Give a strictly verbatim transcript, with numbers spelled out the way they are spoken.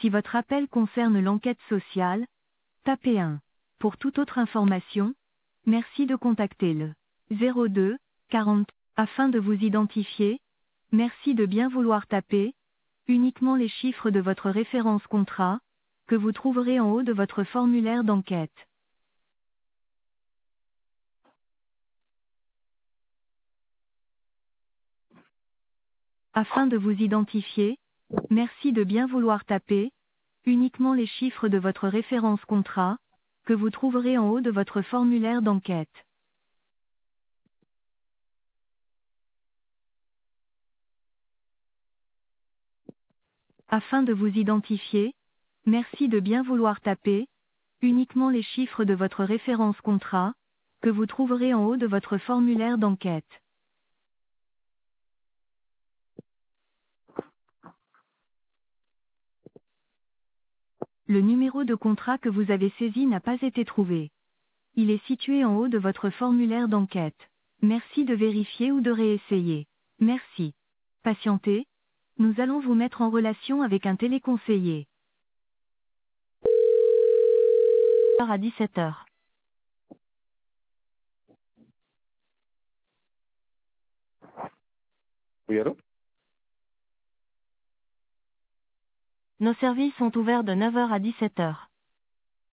Si votre appel concerne l'enquête sociale, tapez un. Pour toute autre information, merci de contacter le zéro deux quarante. Afin de vous identifier, merci de bien vouloir taper uniquement les chiffres de votre référence contrat, que vous trouverez en haut de votre formulaire d'enquête. Afin de vous identifier, merci de bien vouloir taper uniquement les chiffres de votre référence contrat, que vous trouverez en haut de votre formulaire d'enquête. Afin de vous identifier, merci de bien vouloir taper uniquement les chiffres de votre référence contrat, que vous trouverez en haut de votre formulaire d'enquête. Le numéro de contrat que vous avez saisi n'a pas été trouvé. Il est situé en haut de votre formulaire d'enquête. Merci de vérifier ou de réessayer. Merci. Patientez. Nous allons vous mettre en relation avec un téléconseiller. À dix-sept heures. Oui, allô? Nos services sont ouverts de neuf heures à dix-sept heures.